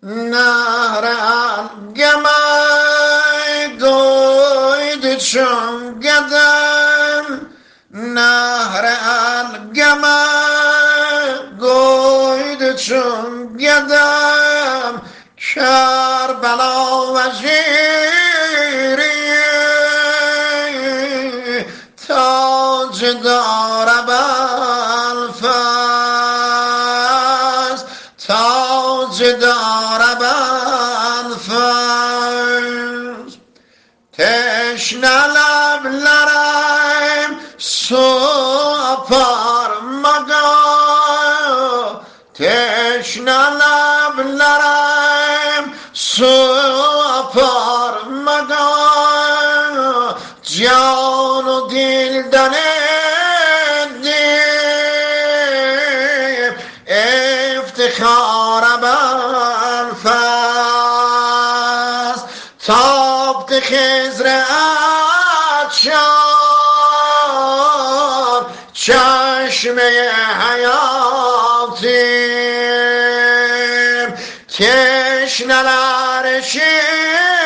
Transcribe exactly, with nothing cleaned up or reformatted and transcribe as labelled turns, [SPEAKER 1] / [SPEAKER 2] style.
[SPEAKER 1] نهر الگمه دوید چون گدم نهر الگمه گوید چون گدم کربلا وزیری تاج دار بلفز تاج دار بلفز تشنه لبلرم سو پارمگا تشنه لبلرم سو پارمگا جان و دل دنیم افتخار بلفز تابت خضر عطشان چشمه حیاتیم تشنه لرشیم